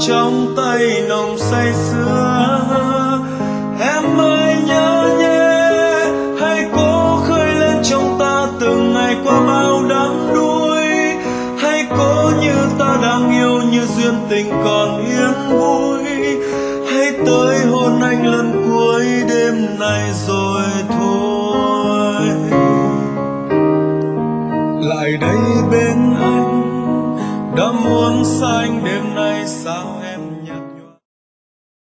trong tay nồng say sưa. Em ơi nhớ nhé, hãy cố khơi lên trong ta từng ngày qua bao đắm đuối. Hãy cố như ta đang yêu, như duyên tình còn yên vui. Hãy tới hôn anh lần cuối đêm nay rồi thôi. Lại đây bên anh, đã muốn xa anh đêm nay sao